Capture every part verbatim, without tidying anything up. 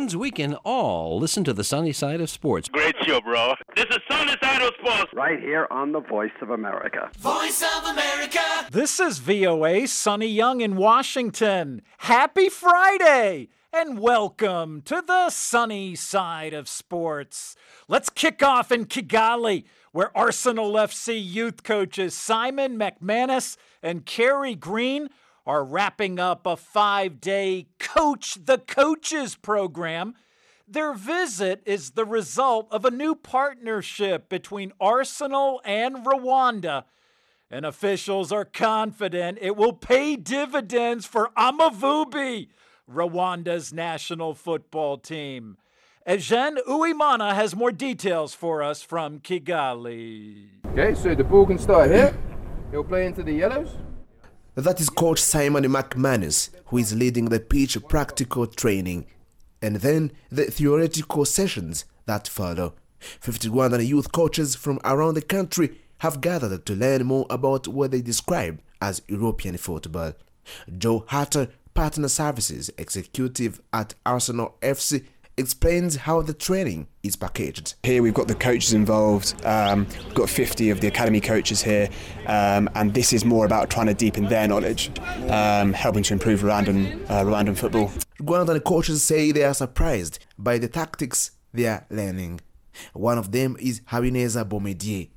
fans, we can all listen to the sunny side of sports. Great show, bro. This is Sunny Side of Sports. Right here on the Voice of America. Voice of America. This is V O A Sonny Young in Washington. Happy Friday and welcome to the sunny side of sports. Let's kick off in Kigali, where Arsenal F C youth coaches Simon McManus and Kerry Green are wrapping up a five-day Coach the Coaches program. Their visit is the result of a new partnership between Arsenal and Rwanda, and officials are confident it will pay dividends for Amavubi, Rwanda's national football team. Eugene Uwimana has more details for us from Kigali. Okay, so the ball can start here. He'll play into the yellows. That is Coach Simon McManus, who is leading the pitch practical training, and then the theoretical sessions that follow. fifty Rwandan youth coaches from around the country have gathered to learn more about what they describe as European football. Joe Hatter, Partner Services Executive at Arsenal F C, explains how the training is packaged. Here we've got the coaches involved, um, we've got fifty of the academy coaches here, um, and this is more about trying to deepen their knowledge, um, helping to improve Rwandan, uh, Rwandan football. Rwandan coaches say they are surprised by the tactics they are learning. One of them is Habineza Bomedier.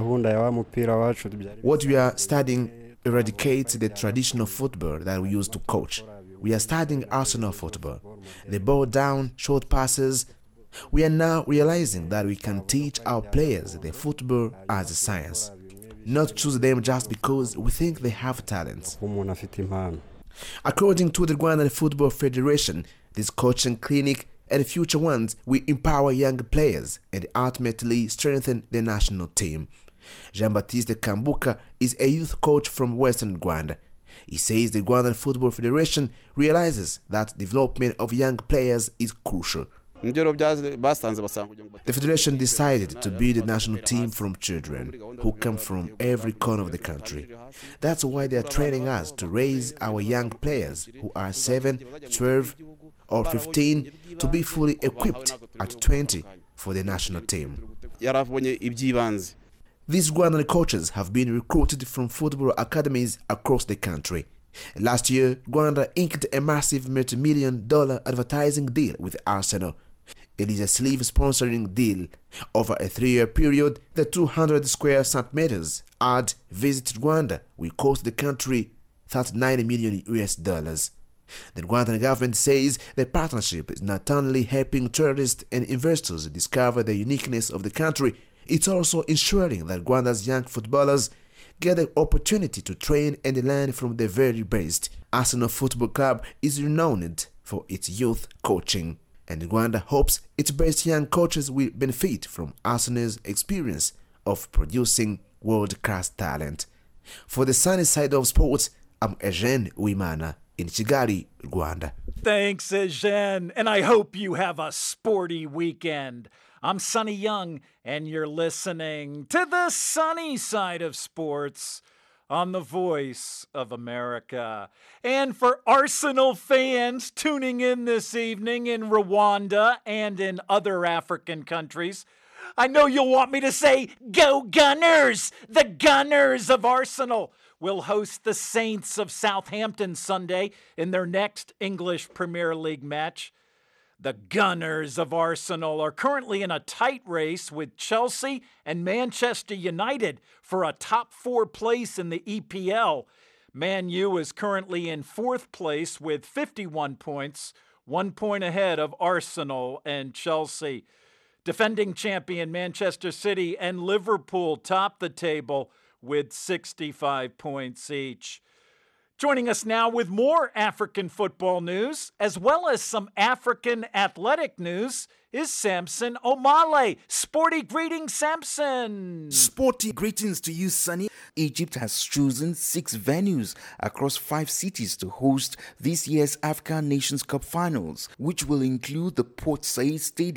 What we are studying eradicates the traditional football that we used to coach. We are studying Arsenal football. The ball down, short passes. We are now realizing that we can teach our players the football as a science, not choose them just because we think they have talents. According to the Rwandan Football Federation, this coaching clinic and future ones will empower young players and ultimately strengthen the national team. Jean-Baptiste Kambuka is a youth coach from Western Rwanda. He says the Rwandan Football Federation realizes that development of young players is crucial. The federation decided to build a national team from children who come from every corner of the country. That's why they are training us to raise our young players who are seven, twelve, or fifteen to be fully equipped at twenty for the national team. These Rwandan coaches have been recruited from football academies across the country. Last year, Rwanda inked a massive multi-million dollar advertising deal with Arsenal. It is a sleeve-sponsoring deal. Over a three-year period, the two hundred square centimeters ad Visit Rwanda will cost the country thirty-nine million U S dollars. The Rwandan government says the partnership is not only helping tourists and investors discover the uniqueness of the country, it's also ensuring that Rwanda's young footballers get the opportunity to train and learn from the very best. Arsenal Football Club is renowned for its youth coaching, and Rwanda hopes its best young coaches will benefit from Arsenal's experience of producing world-class talent. For the sunny side of sports, I'm Eugene Uwimana in Kigali, Rwanda. Thanks, Eugene, and I hope you have a sporty weekend. I'm Sonny Young, and you're listening to the sunny side of sports on the Voice of America. And for Arsenal fans tuning in this evening in Rwanda and in other African countries, I know you'll want me to say, "Go Gunners!" The Gunners of Arsenal will host the Saints of Southampton Sunday in their next English Premier League match. The Gunners of Arsenal are currently in a tight race with Chelsea and Manchester United for a top four place in the E P L. Man U is currently in fourth place with fifty-one points, one point ahead of Arsenal and Chelsea. Defending champion Manchester City and Liverpool top the table with sixty-five points each. Joining us now with more African football news, as well as some African athletic news, is Samson Omale. Sporty greetings, Samson. Sporty greetings to you, Sonny. Egypt has chosen six venues across five cities to host this year's African Nations Cup finals, which will include the Port Said Stadium,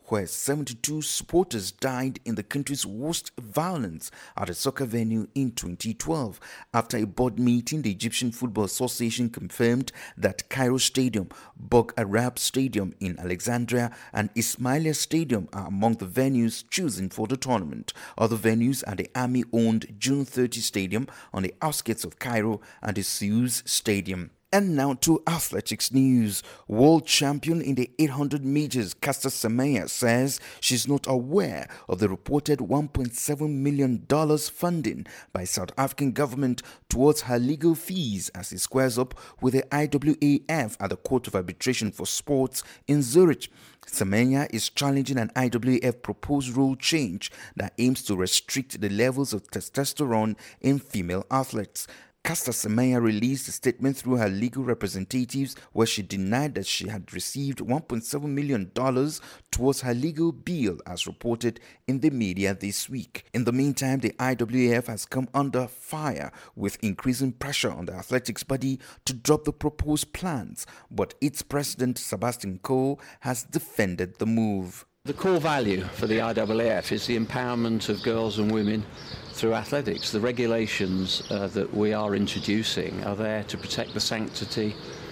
where seventy-two supporters died in the country's worst violence at a soccer venue in twenty twelve. After a board meeting, the Egyptian Football Association confirmed that Cairo Stadium, Bug Arab Stadium in Alexandria, and Ismailia Stadium are among the venues chosen for the tournament. Other venues are the Army-owned June thirtieth Stadium on the outskirts of Cairo and the Suez Stadium. And now to athletics news. World champion in the eight hundred meters, Caster Semenya says she's not aware of the reported one point seven million dollars funding by South African government towards her legal fees as it squares up with the I W A F at the Court of Arbitration for Sports in Zurich. Semenya is challenging an I W A F proposed rule change that aims to restrict the levels of testosterone in female athletes. Caster Semenya released a statement through her legal representatives where she denied that she had received one point seven million dollars towards her legal bill as reported in the media this week. In the meantime, the I W A F has come under fire with increasing pressure on the athletics body to drop the proposed plans, but its president Sebastian Coe has defended the move. The core value for the I W A F is the empowerment of girls and women through athletics. The regulations uh, that we are introducing are there to protect the sanctity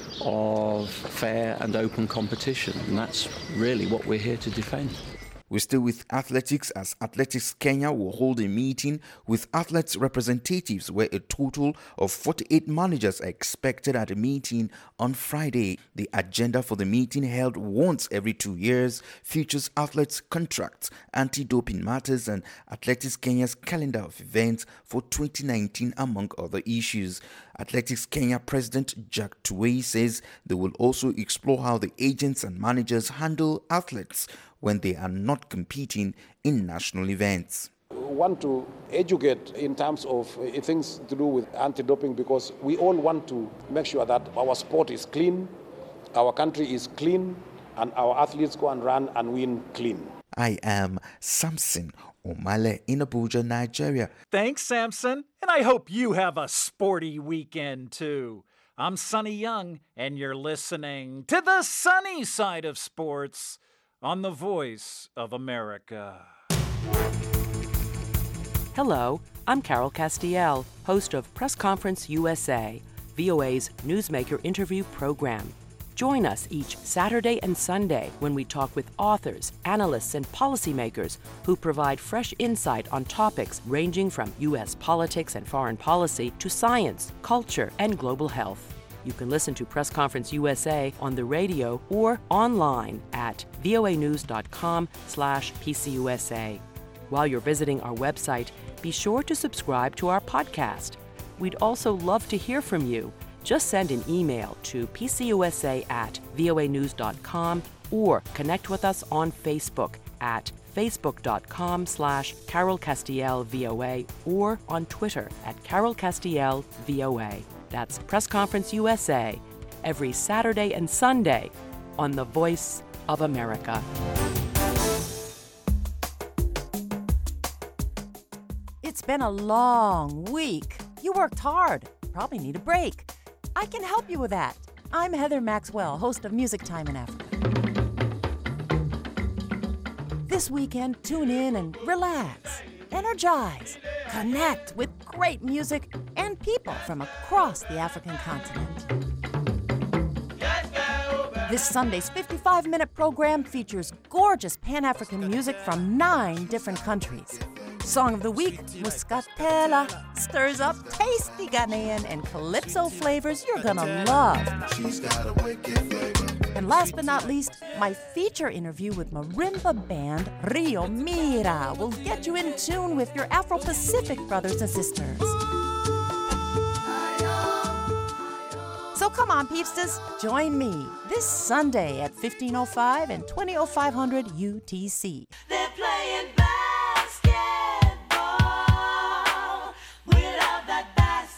of fair and open competition, and that's really what we're here to defend. We're still with athletics, as Athletics Kenya will hold a meeting with athletes representatives where a total of forty-eight managers are expected at a meeting on Friday. The agenda for the meeting, held once every two years, features athletes' contracts, anti-doping matters, and Athletics Kenya's calendar of events for twenty nineteen, among other issues. Athletics Kenya President Jack Tuwei says they will also explore how the agents and managers handle athletes when they are not competing in national events. We want to educate in terms of uh, things to do with anti-doping, because we all want to make sure that our sport is clean, our country is clean, and our athletes go and run and win clean. I am Samson Omale in Abuja, Nigeria. Thanks, Samson, and I hope you have a sporty weekend too. I'm Sonny Young, and you're listening to the sunny side of sports on the Voice of America. Hello, I'm Carol Castiel, host of Press Conference U S A, V O A's newsmaker interview program. Join us each Saturday and Sunday when we talk with authors, analysts, and policymakers who provide fresh insight on topics ranging from U S politics and foreign policy to science, culture, and global health. You can listen to Press Conference U S A on the radio or online at voanews.com slash PCUSA. While you're visiting our website, be sure to subscribe to our podcast. We'd also love to hear from you. Just send an email to pcusa at voanews.com or connect with us on Facebook at facebook.com slash Carol Castiel VOA or on Twitter at Carol Castiel VOA. That's Press Conference U S A, every Saturday and Sunday on the Voice of America. It's been a long week. You worked hard. Probably need a break. I can help you with that. I'm Heather Maxwell, host of Music Time in Africa. This weekend, tune in and relax, energize, connect with great music and people from across the African continent. This Sunday's fifty-five minute program features gorgeous Pan-African music from nine different countries. Song of the Week, Muscatella, stirs up tasty Ghanaian and Calypso flavors you're gonna love. And last but not least, my feature interview with marimba band Rio Mira will get you in tune with your Afro-Pacific brothers and sisters. So come on, peepsters, join me this Sunday at fifteen oh five and twenty oh five hundred U T C. They're playing basketball without that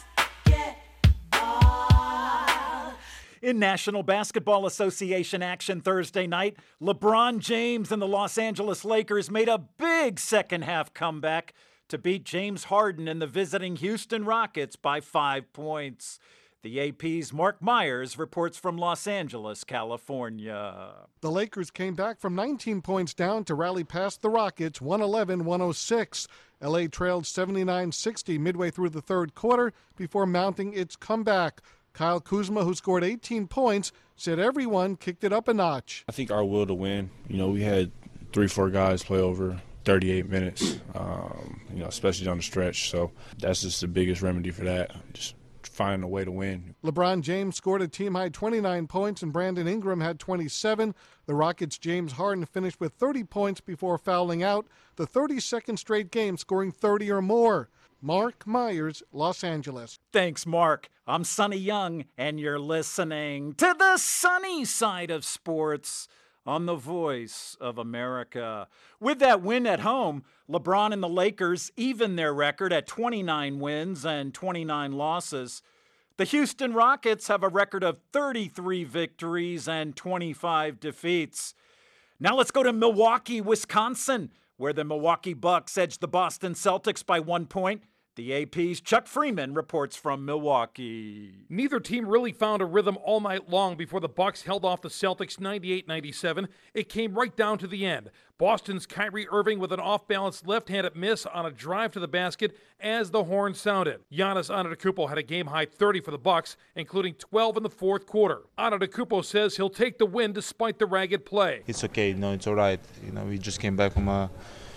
basketball. In National Basketball Association action Thursday night, LeBron James and the Los Angeles Lakers made a big second-half comeback to beat James Harden and the visiting Houston Rockets by five points. The A P's Mark Myers reports from Los Angeles, California. The Lakers came back from nineteen points down to rally past the Rockets, one eleven one oh six. L A trailed seventy-nine sixty midway through the third quarter before mounting its comeback. Kyle Kuzma, who scored eighteen points, said everyone kicked it up a notch. I think our will to win, you know, we had three, four guys play over thirty-eight minutes, um, you know, especially down the stretch. So that's just the biggest remedy for that, just finding a way to win. LeBron James scored a team-high twenty-nine points and Brandon Ingram had twenty-seven. The Rockets' James Harden finished with thirty points before fouling out, the thirty-second straight game scoring thirty or more. Mark Myers, Los Angeles. Thanks, Mark. I'm Sonny Young, and you're listening to the sunny side of sports on the Voice of America. With that win at home, LeBron and the Lakers even their record at twenty-nine wins and twenty-nine losses. The Houston Rockets have a record of thirty-three victories and twenty-five defeats. Now let's go to Milwaukee, Wisconsin, where the Milwaukee Bucks edged the Boston Celtics by one point. The A P's Chuck Freeman reports from Milwaukee. Neither team really found a rhythm all night long before the Bucks held off the Celtics ninety-eight ninety-seven. It came right down to the end. Boston's Kyrie Irving with an off-balance left-handed miss on a drive to the basket as the horn sounded. Giannis Antetokounmpo had a game-high thirty for the Bucks, including twelve in the fourth quarter. Antetokounmpo says he'll take the win despite the ragged play. It's okay, you know, it's all right. You know, we just came back from a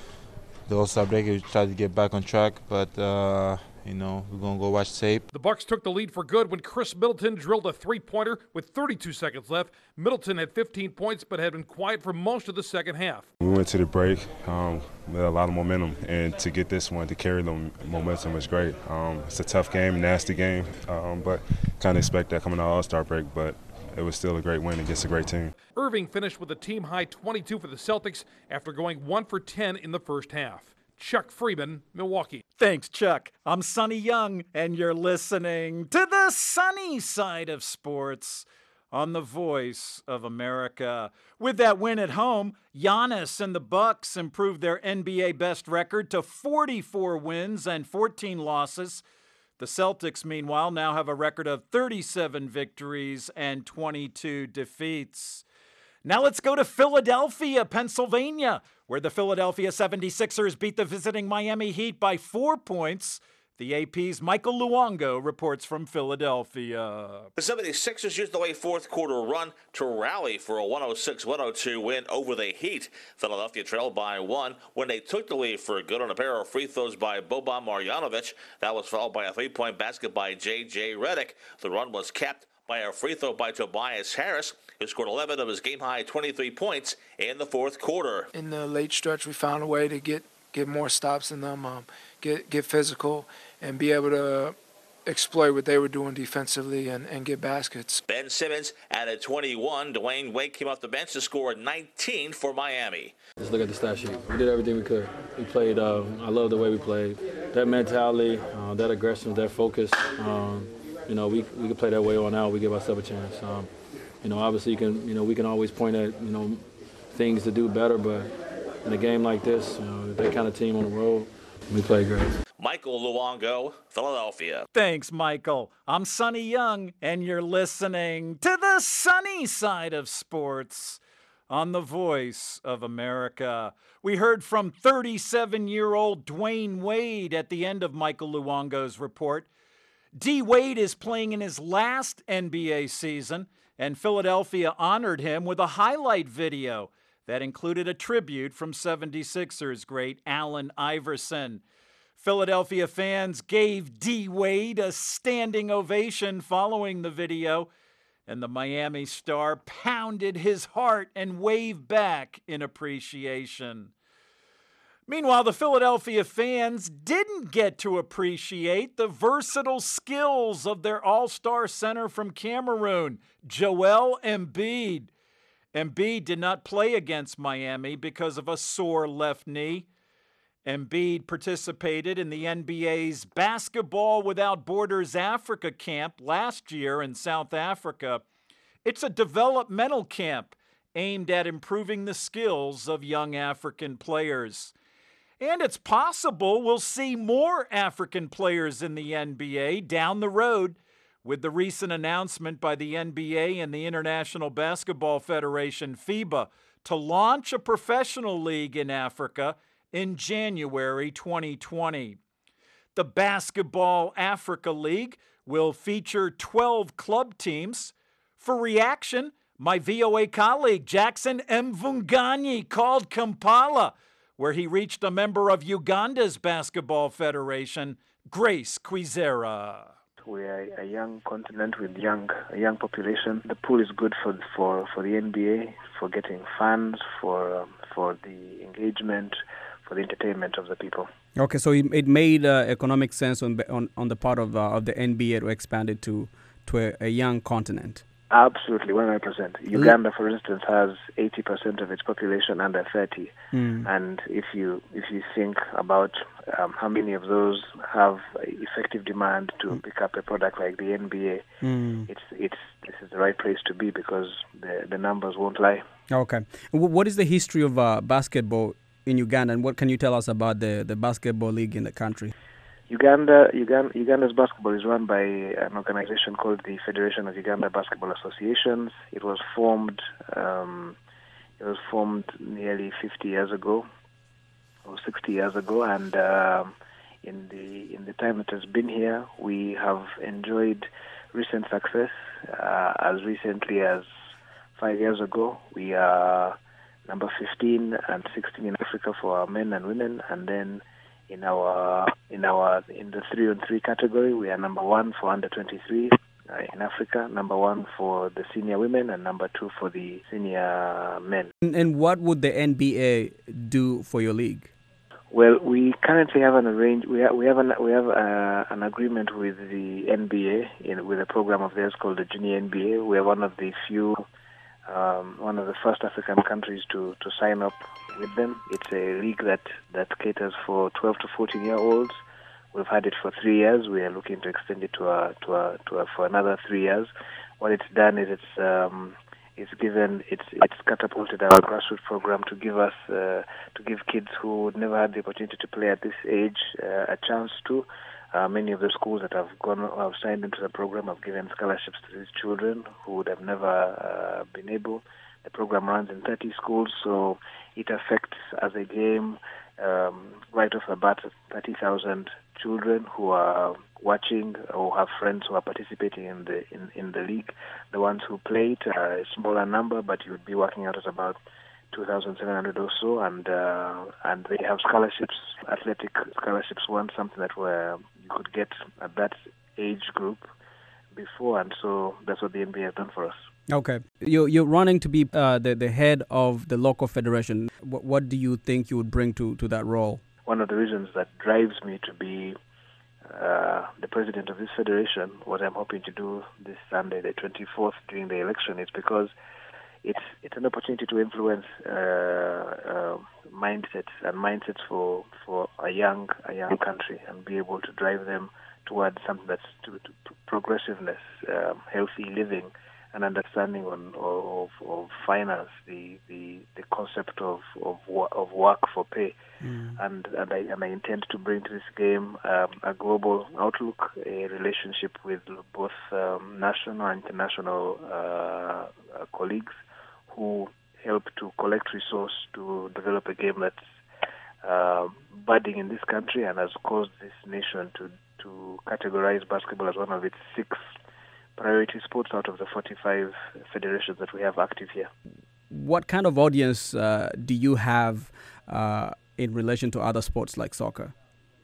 the All-Star break. We tried to get back on track, but uh, you know, we're gonna go watch tape. The Bucks took the lead for good when Chris Middleton drilled a three-pointer with thirty-two seconds left. Middleton had fifteen points, but had been quiet for most of the second half. We went to the break um, with a lot of momentum, and to get this one, to carry the momentum was great. Um, it's a tough game, nasty game, um, but kind of expect that coming out of All-Star break, but it was still a great win against a great team. Irving finished with a team-high twenty-two for the Celtics after going one for ten in the first half. Chuck Freeman, Milwaukee. Thanks, Chuck. I'm Sonny Young, and you're listening to the sunny side of sports on the Voice of America. With that win at home, Giannis and the Bucks improved their N B A best record to forty-four wins and fourteen losses. The Celtics, meanwhile, now have a record of thirty-seven victories and twenty-two defeats. Now let's go to Philadelphia, Pennsylvania, where the Philadelphia seventy-sixers beat the visiting Miami Heat by four points. The A P's Michael Luongo reports from Philadelphia. The seventy-sixers used the late fourth quarter run to rally for a one oh six one oh two win over the Heat. Philadelphia trailed by one when they took the lead for good on a pair of free throws by Boban Marjanovic. That was followed by a three-point basket by J J Redick. The run was capped by a free throw by Tobias Harris, who scored eleven of his game-high twenty-three points in the fourth quarter. In the late stretch, we found a way to get, get more stops in them, um, get get physical, and be able to exploit what they were doing defensively and, and get baskets. Ben Simmons added twenty-one. Dwayne Wade came off the bench to score nineteen for Miami. Just look at the stat sheet. We did everything we could. We played, uh, I love the way we played. That mentality, uh, that aggression, that focus, um, you know, we we can play that way on out. We give ourselves a chance. Um, you know, obviously, you can, you know, we can always point at, you know, things to do better, but in a game like this, you know, that kind of team on the road, we play great. Michael Luongo, Philadelphia. Thanks, Michael. I'm Sonny Young, and you're listening to the sunny side of sports on the Voice of America. We heard from thirty-seven-year-old Dwayne Wade at the end of Michael Luongo's report. D. Wade is playing in his last N B A season, and Philadelphia honored him with a highlight video that included a tribute from seventy-sixers great Allen Iverson. Philadelphia fans gave D. Wade a standing ovation following the video, and the Miami star pounded his heart and waved back in appreciation. Meanwhile, the Philadelphia fans didn't get to appreciate the versatile skills of their all-star center from Cameroon, Joel Embiid. Embiid did not play against Miami because of a sore left knee. Embiid participated in the N B A's Basketball Without Borders Africa camp last year in South Africa. It's a developmental camp aimed at improving the skills of young African players. And it's possible we'll see more African players in the N B A down the road with the recent announcement by the N B A and the International Basketball Federation, FIBA, to launch a professional league in Africa in January twenty twenty. The Basketball Africa League will feature twelve club teams. For reaction, my V O A colleague Jackson Mvunganyi called Kampala, where he reached a member of Uganda's Basketball Federation, Grace Kwizera. We are a young continent with young a young population. The pool is good for for, for the N B A, for getting fans, for um, for the engagement, for the entertainment of the people. Okay, so it, it made uh, economic sense on on, on the part of uh, of the N B A to expand it to to a, a young continent. Absolutely, one hundred percent. Uganda, for instance, has eighty percent of its population under thirty. Mm. And if you if you think about um, how many of those have effective demand to mm. pick up a product like the N B A, mm. it's it's this is the right place to be because the, the numbers won't lie. Okay. What is the history of uh, basketball in Uganda, and what can you tell us about the, the basketball league in the country? Uganda, Uganda, Uganda's basketball is run by an organization called the Federation of Uganda Basketball Associations. It was formed, um, it was formed nearly fifty years ago, or sixty years ago, and uh, in the in the time it has been here, we have enjoyed recent success. Uh, as recently as five years ago, we are number fifteen and sixteen in Africa for our men and women, and then in our in our in the three on three category, we are number one for under twenty-three uh, in Africa, number one for the senior women, and number two for the senior men. And, and what would the N B A do for your league? Well, we currently have an arrange we have we have an we have uh, an agreement with the N B A in with a program of theirs called the Junior N B A. We are one of the few. Um, one of the first African countries to, to sign up with them. It's a league that, that caters for twelve to fourteen year olds. We've had it for three years. We are looking to extend it to a, to a, to a, for another three years. What it's done is it's um, it's given it's it's catapulted our grassroots program to give us uh, to give kids who never had the opportunity to play at this age uh, a chance to. Uh, many of the schools that have gone have signed into the program have given scholarships to these children who would have never uh, been able. The program runs in thirty schools, so it affects as a game um, right off the bat thirty thousand children who are watching or have friends who are participating in the in, in the league. The ones who play it are a smaller number, but you would be working out at about two thousand seven hundred or so, and uh, and they have scholarships, athletic scholarships, one something that were you could get at that age group before, and so that's what the N B A has done for us. Okay, you're you're running to be uh, the the head of the local federation. What, what do you think you would bring to, to that role? One of the reasons that drives me to be uh, the president of this federation, what I'm hoping to do this Sunday, the twenty-fourth, during the election, is because it's it's an opportunity to influence uh, uh, mindsets and mindsets for, for a young a young country and be able to drive them towards something that's to, to progressiveness, um, healthy living, and understanding on of, of finance, the, the, the concept of of, of work for pay, mm. and and I, and I intend to bring to this game um, a global outlook, a relationship with both um, national and international uh, uh, colleagues who help to collect resource to develop a game that's uh, budding in this country and has caused this nation to to categorize basketball as one of its six priority sports out of the forty-five federations that we have active here. What kind of audience uh, do you have uh, in relation to other sports like soccer?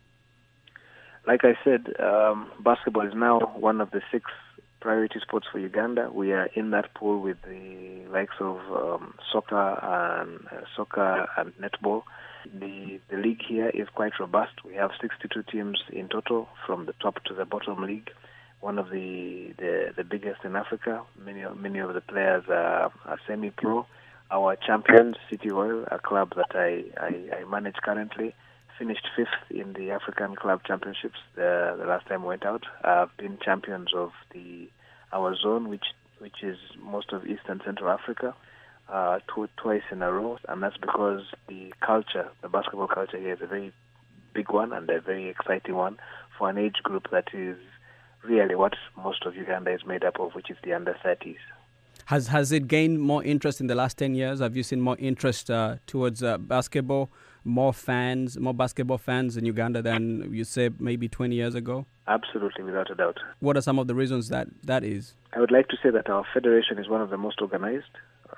Like I said, um, basketball is now one of the six priority sports for Uganda. We are in that pool with the likes of um, soccer and uh, soccer and netball. The the league here is quite robust. We have sixty-two teams in total, from the top to the bottom league. One of the, the, the biggest in Africa. Many many of the players are, are semi-pro. Our champions, City Oil, a club that I, I, I manage currently, finished fifth in the African Club Championships the, the last time we went out. I've been champions of the our zone, which which is most of East and Central Africa, uh, two, twice in a row, and that's because the culture, the basketball culture here is a very big one and a very exciting one for an age group that is really what most of Uganda is made up of, which is the under thirties. Has has it gained more interest in the last ten years? Have you seen more interest uh, towards uh, basketball, more fans, more basketball fans in Uganda than you say maybe twenty years ago? Absolutely, without a doubt. What are some of the reasons that that is? I would like to say that our federation is one of the most organized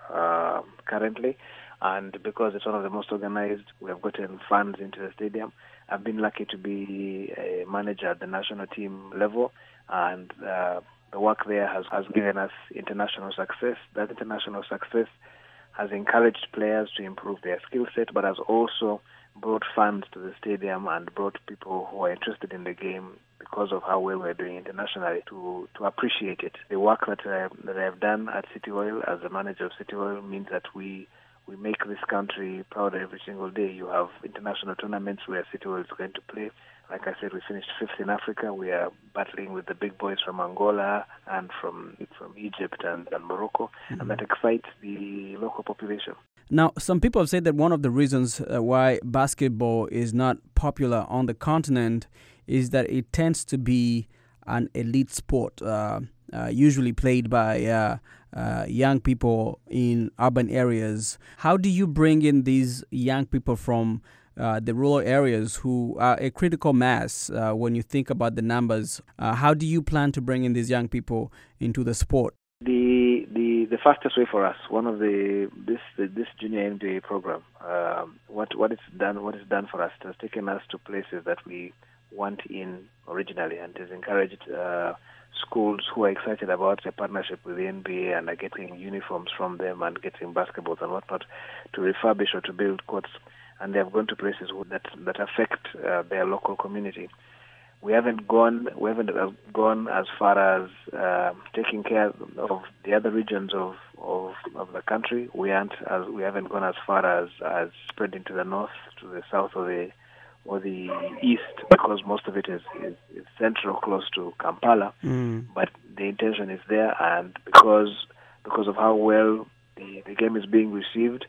uh, currently, and because it's one of the most organized, we have gotten funds into the stadium. I've been lucky to be a manager at the national team level, and uh, the work there has, has given us international success. That international success has encouraged players to improve their skill set, but has also brought funds to the stadium and brought people who are interested in the game because of how well we're doing internationally to, to appreciate it. The work that I, that I have done at City Oil as the manager of City Oil means that we we make this country proud every single day. You have international tournaments where City Oil is going to play. Like I said, we finished fifth in Africa. We are battling with the big boys from Angola and from from Egypt and, and Morocco, mm-hmm. and that excites the local population. Now, some people have said that one of the reasons uh, why basketball is not popular on the continent is that it tends to be an elite sport, uh, uh, usually played by uh, uh, young people in urban areas. How do you bring in these young people from uh, the rural areas who are a critical mass uh, when you think about the numbers? Uh, how do you plan to bring in these young people into the sport? The the the fastest way for us, one of the this the, this junior N B A program, um, what what it's done what it's done for us, it has taken us to places that we weren't in originally, and has encouraged uh, schools who are excited about a partnership with the N B A and are getting uniforms from them and getting basketballs and whatnot to refurbish or to build courts, and they have gone to places that that affect uh, their local community. We haven't gone. We haven't gone as far as uh, taking care of the other regions of, of of the country. We aren't as we haven't gone as far as, as spreading to the north, to the south, or the or the east, because most of it is, is, is central, close to Kampala. Mm. But the intention is there, and because because of how well the, the game is being received,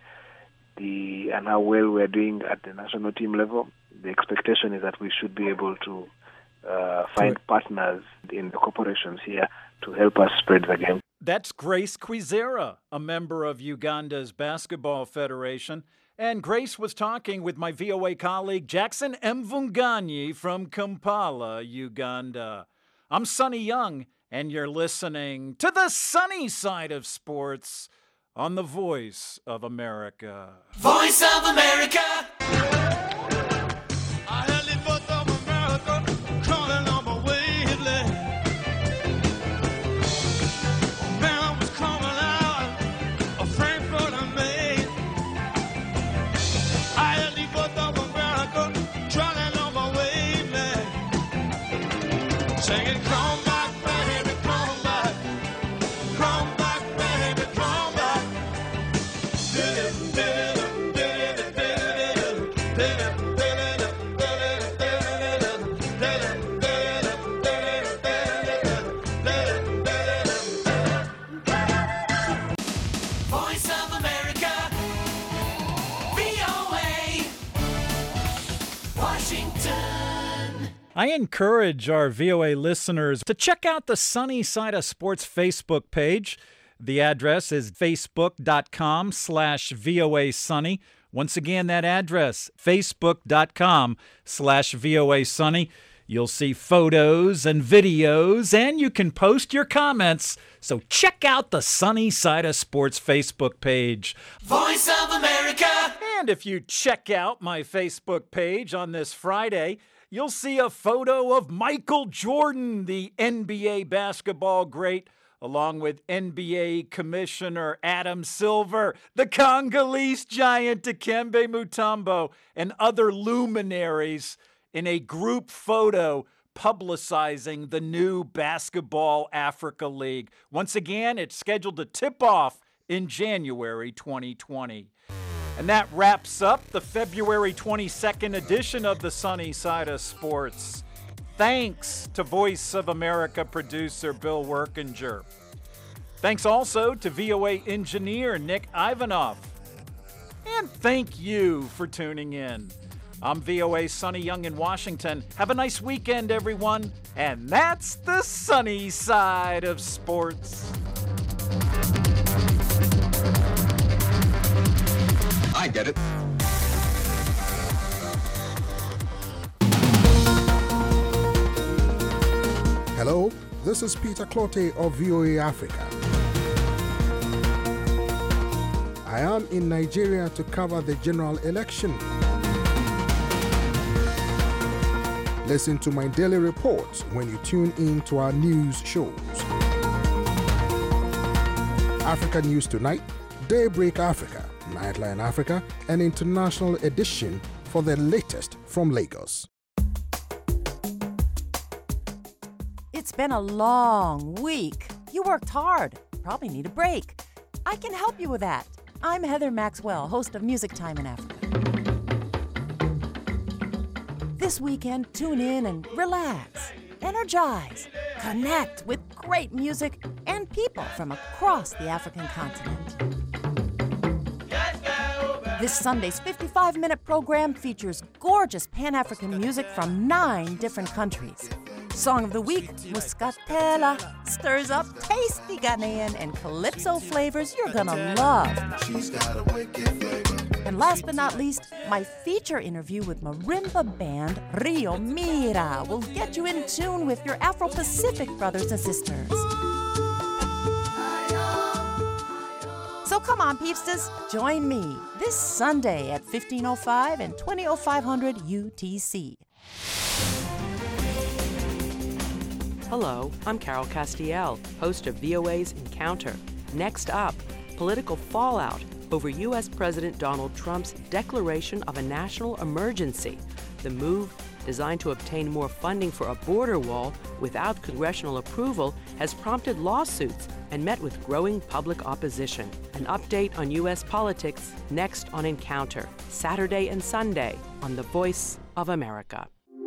the and how well we're doing at the national team level, the expectation is that we should be able to. Uh, find partners in the corporations here to help us spread the game. That's Grace Kwizera, a member of Uganda's Basketball Federation. And Grace was talking with my V O A colleague Jackson Mvunganyi from Kampala, Uganda. I'm Sonny Young, and you're listening to the sunny side of sports on the Voice of America. Voice of America. I encourage our V O A listeners to check out the Sunny Side of Sports Facebook page. The address is facebook.com slash VOA Sunny. Once again, that address, facebook.com slash VOA Sunny. You'll see photos and videos, and you can post your comments. So check out the Sunny Side of Sports Facebook page. Voice of America. And if you check out my Facebook page on this Friday, you'll see a photo of Michael Jordan, the N B A basketball great, along with N B A Commissioner Adam Silver, the Congolese giant Dikembe Mutombo, and other luminaries in a group photo publicizing the new Basketball Africa League. Once again, it's scheduled to tip off in January twenty twenty. And that wraps up the February twenty-second edition of the Sunny Side of Sports. Thanks to Voice of America producer Bill Workinger. Thanks also to V O A engineer Nick Ivanoff. And thank you for tuning in. I'm V O A's Sonny Young in Washington. Have a nice weekend, everyone. And that's the sunny side of sports. I get it. Hello, this is Peter Clotte of V O A Africa. I am in Nigeria to cover the general election. Listen to my daily reports when you tune in to our news shows. Africa News Tonight, Daybreak Africa, Nightline Africa, an international edition for the latest from Lagos. It's been a long week. You worked hard. Probably need a break. I can help you with that. I'm Heather Maxwell, host of Music Time in Africa. This weekend, tune in and relax, energize, connect with great music and people from across the African continent. This Sunday's fifty-five minute program features gorgeous Pan-African music from nine different countries. Song of the Week, Muscatella, stirs up tasty Ghanaian and calypso flavors you're gonna love. She's got a wicked flavor. And last but not least, my feature interview with marimba band Rio Mira will get you in tune with your Afro-Pacific brothers and sisters. So come on, peepsters, join me this Sunday at fifteen oh five and twenty oh five hundred U T C. Hello, I'm Carol Castiel, host of V O A's Encounter. Next up, political fallout over U S President Donald Trump's declaration of a national emergency. The move, designed to obtain more funding for a border wall without congressional approval, has prompted lawsuits and met with growing public opposition. An update on U S politics next on Encounter, Saturday and Sunday on The Voice of America.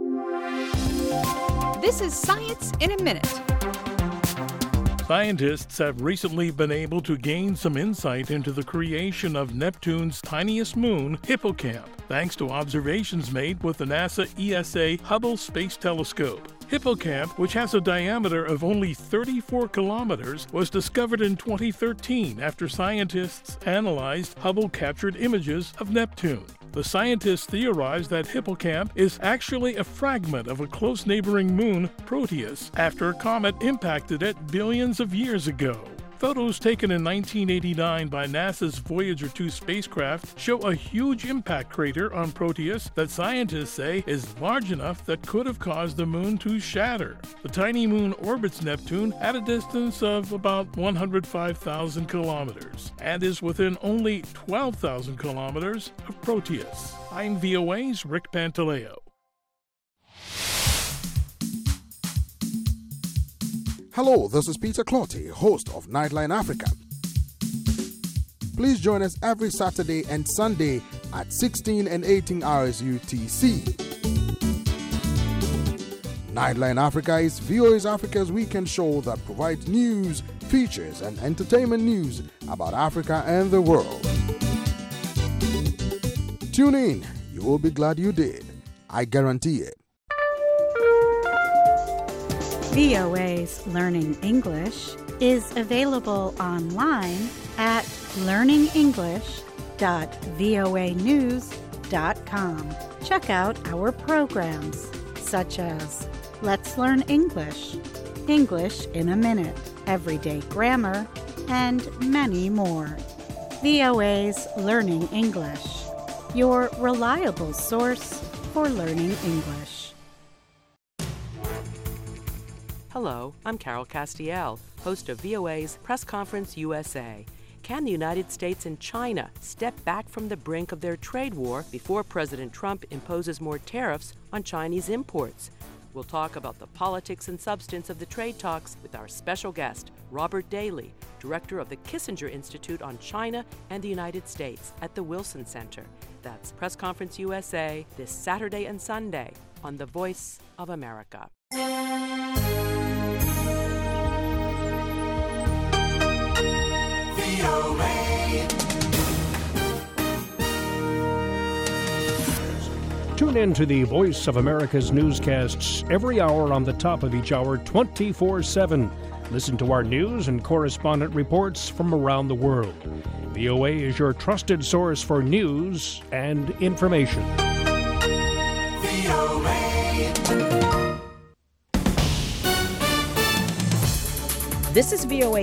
This is Science in a Minute. Scientists have recently been able to gain some insight into the creation of Neptune's tiniest moon, Hippocamp, thanks to observations made with the NASA E S A Hubble Space Telescope. Hippocamp, which has a diameter of only thirty-four kilometers, was discovered in twenty thirteen after scientists analyzed Hubble-captured images of Neptune. The scientists theorized that Hippocamp is actually a fragment of a close neighboring moon, Proteus, after a comet impacted it billions of years ago. Photos taken in nineteen eighty-nine by NASA's Voyager two spacecraft show a huge impact crater on Proteus that scientists say is large enough that could have caused the moon to shatter. The tiny moon orbits Neptune at a distance of about one hundred five thousand kilometers and is within only twelve thousand kilometers of Proteus. I'm V O A's Rick Pantaleo. Hello, this is Peter Clotte, host of Nightline Africa. Please join us every Saturday and Sunday at sixteen and eighteen hours U T C. Nightline Africa is V O A's Africa's weekend show that provides news, features, and entertainment news about Africa and the world. Tune in, you will be glad you did. I guarantee it. V O A's Learning English is available online at learning english dot voa news dot com. Check out our programs such as Let's Learn English, English in a Minute, Everyday Grammar, and many more. V O A's Learning English, your reliable source for learning English. Hello, I'm Carol Castiel, host of V O A's Press Conference U S A. Can the United States and China step back from the brink of their trade war before President Trump imposes more tariffs on Chinese imports? We'll talk about the politics and substance of the trade talks with our special guest, Robert Daly, director of the Kissinger Institute on China and the United States at the Wilson Center. That's Press Conference U S A this Saturday and Sunday on The Voice of America. Tune Tune in to the Voice of America's newscasts every hour on the top of each hour, twenty-four seven. Listen to our news and correspondent reports from around the world. V O A is your trusted source for news and information. V O A. This is V O A